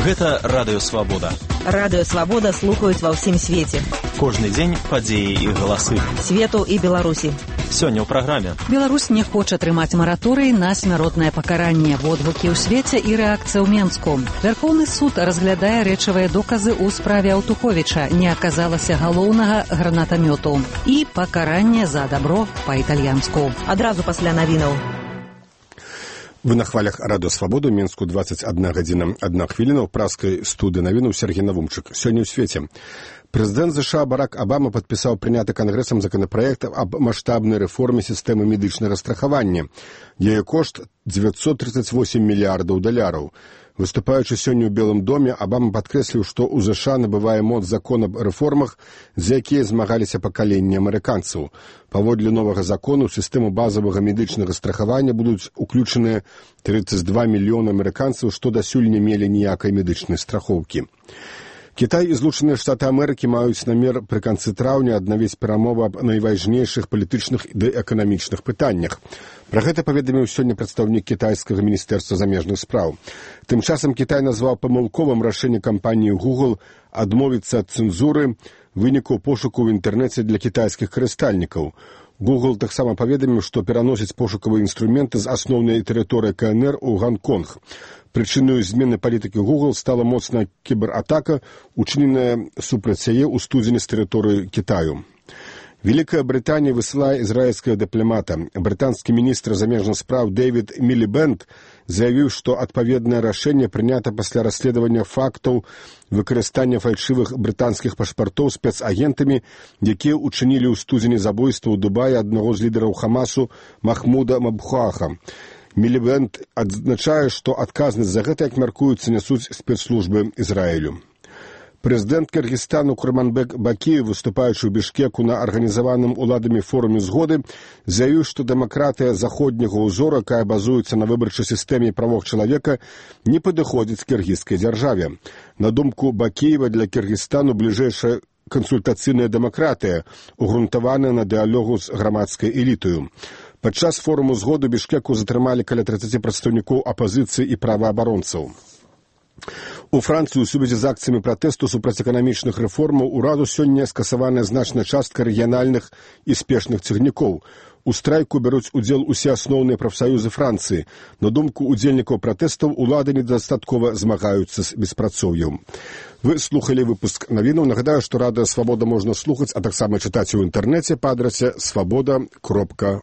Гэта Радыё Свабода. Радыё Свабода слухаюць ва ўсім свеце. Кожны дзень падзеі і галасы. Свету і Беларусі. Сёння ў праграме. Беларусь не хоча трымаць мараторый на смяротнае пакаранне. Водгукі ў свеце і рэакцыя ў Менску. Вярхоўны суд разглядае рэчавыя доказы ў справе Аўтуховіча. Не аказалася галоўнага гранатамёту. І пакаранне за дабро па-італьянску. Адразу пасля навінаў. Вы на хвалях Радыё Свабоду, Менску 21 гадзіна 1 хвіліна, ў праскай студыі навінаў Сергей Навумчык. Сёння ў свеце. Прэзідэнт США Барак Абама падпісаў прыняты кангрэсам законапраект аб маштабнай рэформе сістэмы медычнага страхавання. Яе кошт 938 мільярдаў даляраў. Выступаючы сёння ў Белым доме, Абама падкрэсліў, што ў ЗША набывае моц закон аб рэформах, за якія змагаліся пакаленні амерыканцаў. Паводле новага закону ў сістэму базавага медычнага страхавання будуць уключаныя 32 мільёны амерыканцаў, што дасюль не мелі ніякай медычнай страхоўкі. Кітай і Злучаныя Штаты Амерыкі маюць намер пры канцы траўня аднавіць перамовы аб найважнейшых палітычных ды эканамічных пытаннях. Пра гэта паведаміў сёння прадстаўнік кітайскага міністэрства замежных спраў. Тым часам Кітай назваў памылковым рашэнне кампаніі Google адмовіцца ад цэнзуры вынікаў пошуку ў інтэрнэце для кітайскіх карыстальнікаў. Google таксама паведаміў, што пераносіць пошукавыя інструменты з асноўнай тэрыторыі КНР у Гонконг. Прычыною змены палітыкі Google стала моцная кібератака, учыненая супраць яе ў студзені з тэрыторыі Кітаю. Великая Британия высылае израильского дипломата. Британский министр замежных справ Дэвид Милибенд заявил, что адпаведнае рашэнне прынята пасля расследавання фактаў выкарыстання фальшывых брытанскіх пашпартоў спецагентамі, якія учынілі ў студзені забойства ў Дубаі аднаго з лідараў Хамасу Махмуда Мабхуаха. Милибенд адзначае, што адказнасць за гэта, як мяркуецца, нясуць спецслужбы Ізраілю. Прэзідэнт Кыргызстану Курманбек Бакиев, выступаючы ў Бішкеку на арганізаваным уладамі форуме згоды, заявіў, што дэмакратыя заходняга ўзору, якая базуецца на выбарчай сістэме правоў чалавека, не падыходзіць кіргізскай дзяржаве. На думку Бакиева, для Кыргызстану бліжэйшая кансультацыйная дэмакратыя, угрунтаваная на дыялогу з грамадскай элітаю. Падчас форуму згоды ў Бішкеку затрымалі каля 30 прадстаўнікоў апазіцыі і праваабаронцаў. У Францыі ў сувязі з акцыямі пратэсту супраць эканамічных рэформаў ураду сёння скасаваная значная частка рэгіянальных і спешных цягнікоў. У страйку бяруць удзел усе асноўныя прафсаюзы Францыі. На думку удзельнікаў пратэстаў, улады недастаткова змагаюцца з беспрацоўем. Вы слухалі выпуск навінаў. Нагадаю, што Радыё Свабода можна слухаць, а таксама чытаць у інтэрнэце па адрасе swaboda.org.